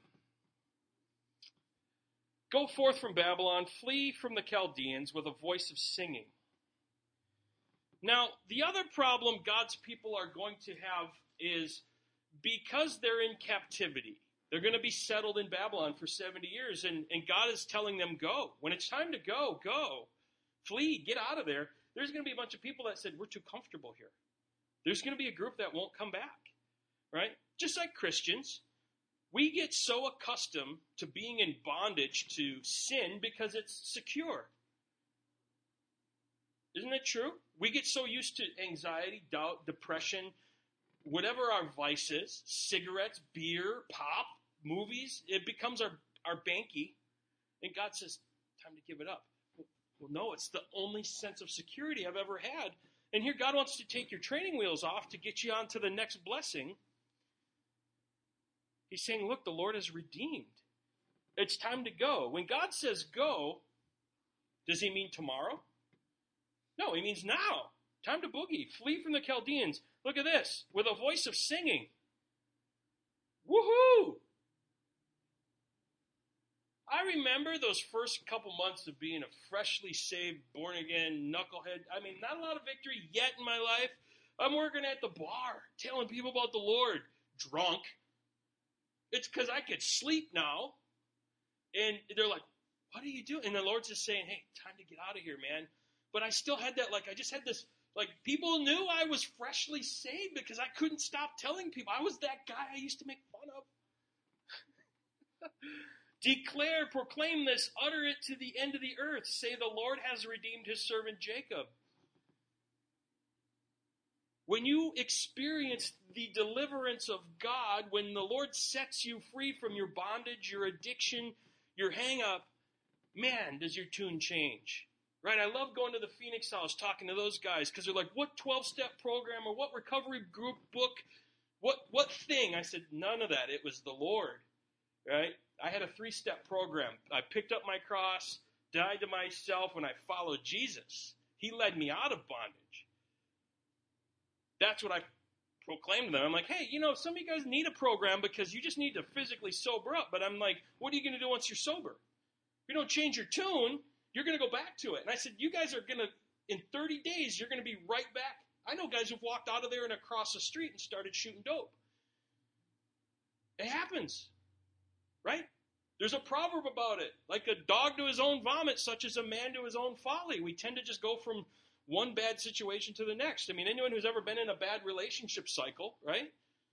Go forth from Babylon, flee from the Chaldeans with a voice of singing. Now, the other problem God's people are going to have is because they're in captivity, they're going to be settled in Babylon for seventy years, and, and God is telling them, go. When it's time to go, go. Flee, get out of there. There's going to be a bunch of people that said, we're too comfortable here. There's going to be a group that won't come back, right? Just like Christians, we get so accustomed to being in bondage to sin because it's secure. Isn't it true? We get so used to anxiety, doubt, depression, whatever our vice is, cigarettes, beer, pop, movies, it becomes our, our banky. And God says, time to give it up. Well, no, it's the only sense of security I've ever had. And here God wants to take your training wheels off to get you on to the next blessing. He's saying, look, the Lord has redeemed. It's time to go. When God says go, does he mean tomorrow? No, he means now. Time to boogie. Flee from the Chaldeans. Look at this. With a voice of singing. Woohoo! I remember those first couple months of being a freshly saved, born-again knucklehead. I mean, not a lot of victory yet in my life. I'm working at the bar, telling people about the Lord. Drunk. It's because I could sleep now. And they're like, what are you doing? And the Lord's just saying, hey, time to get out of here, man. But I still had that, like, I just had this, like, people knew I was freshly saved because I couldn't stop telling people. I was that guy I used to make fun of. Declare, proclaim this, utter it to the end of the earth. Say, the Lord has redeemed his servant Jacob. When you experience the deliverance of God, when the Lord sets you free from your bondage, your addiction, your hang-up, man, does your tune change. Right? I love going to the Phoenix House, talking to those guys, because they're like, what twelve-step program or what recovery group book, what what thing? I said, none of that. It was the Lord. Right? I had a three-step program. I picked up my cross, died to myself, and I followed Jesus. He led me out of bondage. That's what I proclaimed to them. I'm like, hey, you know, some of you guys need a program because you just need to physically sober up. But I'm like, what are you going to do once you're sober? If you don't change your tune, you're going to go back to it. And I said, you guys are going to, in thirty days, you're going to be right back. I know guys who've walked out of there and across the street and started shooting dope. It happens. Right? There's a proverb about it. Like a dog to his own vomit, such as a man to his own folly. We tend to just go from one bad situation to the next. I mean, anyone who's ever been in a bad relationship cycle, right?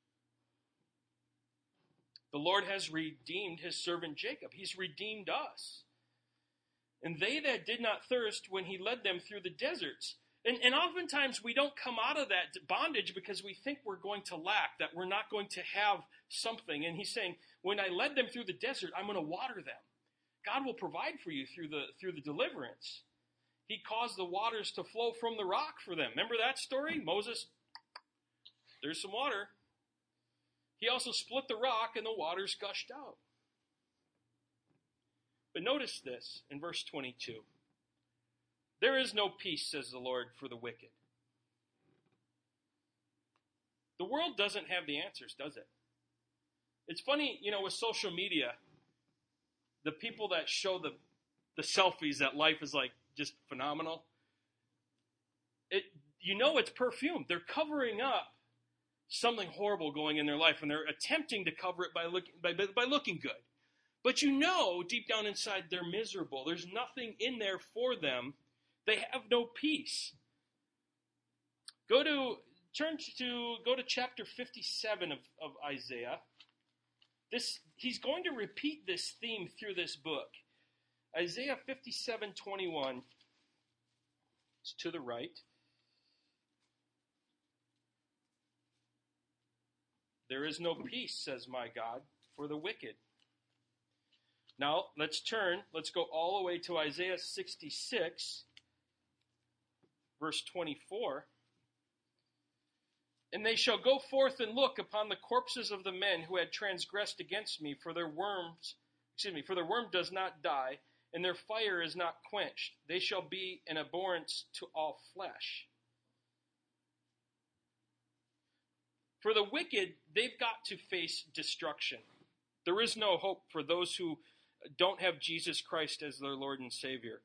The Lord has redeemed his servant Jacob. He's redeemed us. And they that did not thirst when he led them through the deserts. And, and oftentimes we don't come out of that bondage because we think we're going to lack, that we're not going to have something. And he's saying, when I led them through the desert, I'm going to water them. God will provide for you through the through the deliverance. He caused the waters to flow from the rock for them. Remember that story? Moses, there's some water. He also split the rock and the waters gushed out. But notice this in verse twenty-two. There is no peace, says the Lord, for the wicked. The world doesn't have the answers, does it? It's funny, you know, with social media, the people that show the, the selfies that life is like just phenomenal, it you know it's perfume. They're covering up something horrible going in their life, and they're attempting to cover it by, look, by, by looking good. But you know, deep down inside, they're miserable. There's nothing in there for them. They have no peace. Go to turn to go to chapter fifty-seven of, of Isaiah. This he's going to repeat this theme through this book. Isaiah fifty-seven twenty-one. It's to the right. There is no peace, says my God, for the wicked. Now, let's turn, let's go all the way to Isaiah sixty-six, verse twenty-four. And they shall go forth and look upon the corpses of the men who had transgressed against me, for their worms, excuse me, for their worm does not die, and their fire is not quenched. They shall be an abhorrence to all flesh. For the wicked, they've got to face destruction. There is no hope for those who don't have Jesus Christ as their Lord and Savior.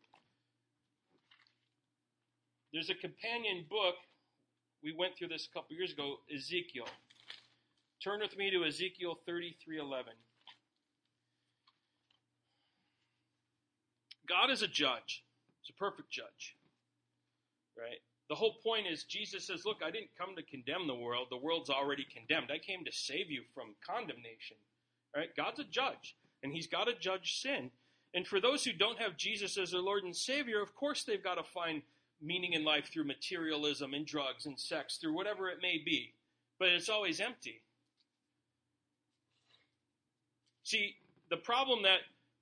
There's a companion book. We went through this a couple years ago, Ezekiel. Turn with me to Ezekiel thirty-three eleven. God is a judge. He's a perfect judge. Right? The whole point is Jesus says, look, I didn't come to condemn the world. The world's already condemned. I came to save you from condemnation. Right? God's a judge, and he's got to judge sin. And for those who don't have Jesus as their Lord and Savior, of course they've got to find meaning in life through materialism and drugs and sex, through whatever it may be. But it's always empty. See, the problem that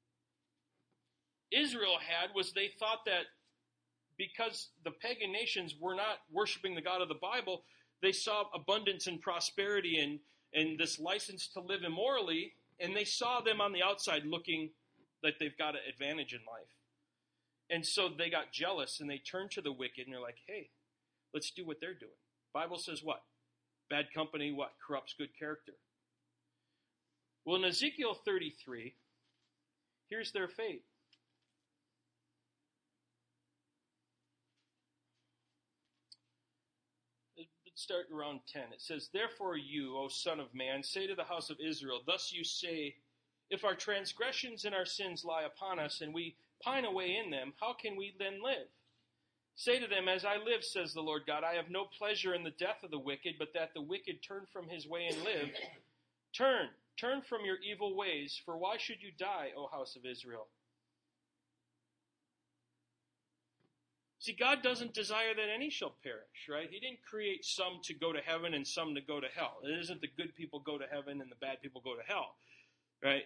Israel had was they thought that because the pagan nations were not worshiping the God of the Bible, they saw abundance and prosperity and, and this license to live immorally, and they saw them on the outside looking like they've got an advantage in life. And so they got jealous, and they turned to the wicked, and they're like, hey, let's do what they're doing. Bible says what? Bad company, what? Corrupts good character. Well, in Ezekiel thirty-three, here's their fate. Let's start around ten. It says, therefore you, O son of man, say to the house of Israel, thus you say, if our transgressions and our sins lie upon us, and we pine away in them, how can we then live? Say to them, as I live, says the Lord God, I have no pleasure in the death of the wicked, but that the wicked turn from his way and live. Turn, turn from your evil ways, for why should you die, O house of Israel? See, God doesn't desire that any shall perish, right? He didn't create some to go to heaven and some to go to hell. It isn't the good people go to heaven and the bad people go to hell, right?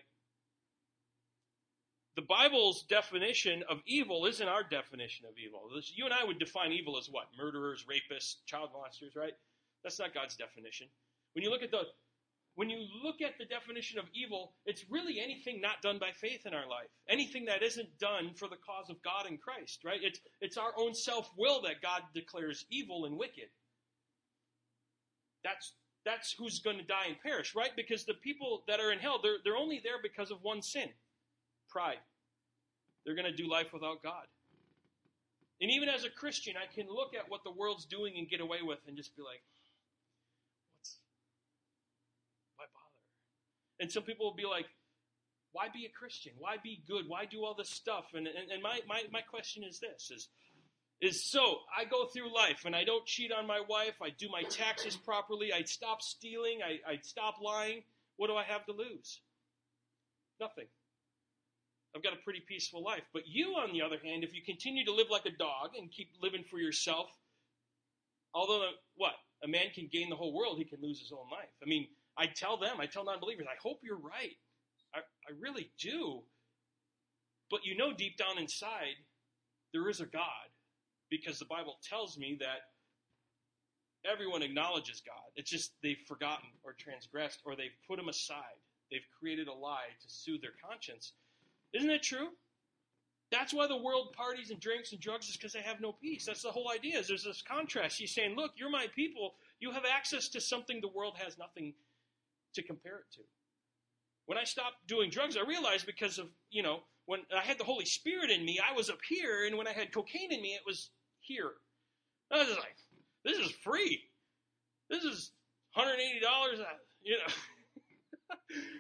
The Bible's definition of evil isn't our definition of evil. You and I would define evil as what? Murderers, rapists, child molesters, right? That's not God's definition. When you look at the when you look at the definition of evil, it's really anything not done by faith in our life. Anything that isn't done for the cause of God and Christ, right? It's it's our own self-will that God declares evil and wicked. That's that's who's going to die and perish, right? Because the people that are in hell, they're they're only there because of one sin. Pride. They're going to do life without God. And even as a Christian, I can look at what the world's doing and get away with and just be like, what's, why bother? And some people will be like, Why be a Christian? Why be good? Why do all this stuff? And and, and my, my, my question is this, is, is so I go through life and I don't cheat on my wife, I do my taxes properly, I stop stealing, I, I stop lying. What do I have to lose? Nothing. I've got a pretty peaceful life. But you, on the other hand, if you continue to live like a dog and keep living for yourself, although, what? A man can gain the whole world, he can lose his own life. I mean, I tell them, I tell non-believers, I hope you're right. I, I really do. But you know deep down inside, there is a God. Because the Bible tells me that everyone acknowledges God. It's just they've forgotten or transgressed or they've put him aside. They've created a lie to soothe their conscience. Isn't it true? That's why the world parties and drinks and drugs is because they have no peace. That's the whole idea. Is there's this contrast. He's saying, look, you're my people. You have access to something the world has nothing to compare it to. When I stopped doing drugs, I realized because of, you know, when I had the Holy Spirit in me, I was up here, and when I had cocaine in me, it was here. I was just like, this is free. This is one hundred eighty dollars, you know.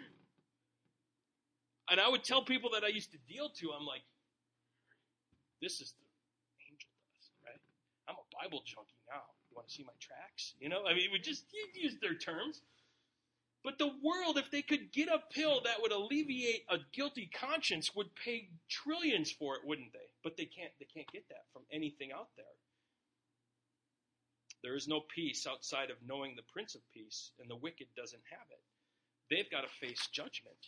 And I would tell people that I used to deal to, I'm like, this is the angel dust, right? I'm a Bible junkie now. You want to see my tracks? You know, I mean, we just use their terms. But the world, if they could get a pill that would alleviate a guilty conscience, would pay trillions for it, wouldn't they? But they can't. They can't get that from anything out there. There is no peace outside of knowing the Prince of Peace, and the wicked doesn't have it. They've got to face judgment.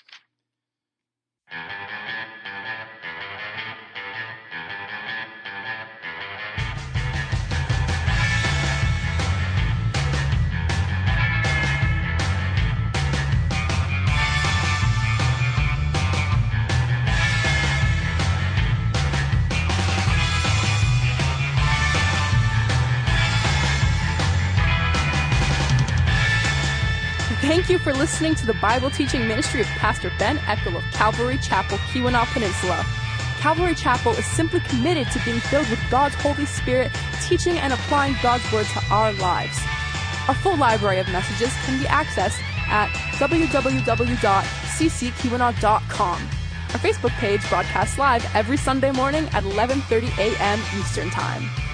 Thank you for listening to the Bible teaching ministry of Pastor Ben Eckel of Calvary Chapel, Keweenaw Peninsula. Calvary Chapel is simply committed to being filled with God's Holy Spirit, teaching and applying God's Word to our lives. Our full library of messages can be accessed at w w w dot c c keweenaw dot com. Our Facebook page broadcasts live every Sunday morning at eleven thirty a.m. Eastern Time.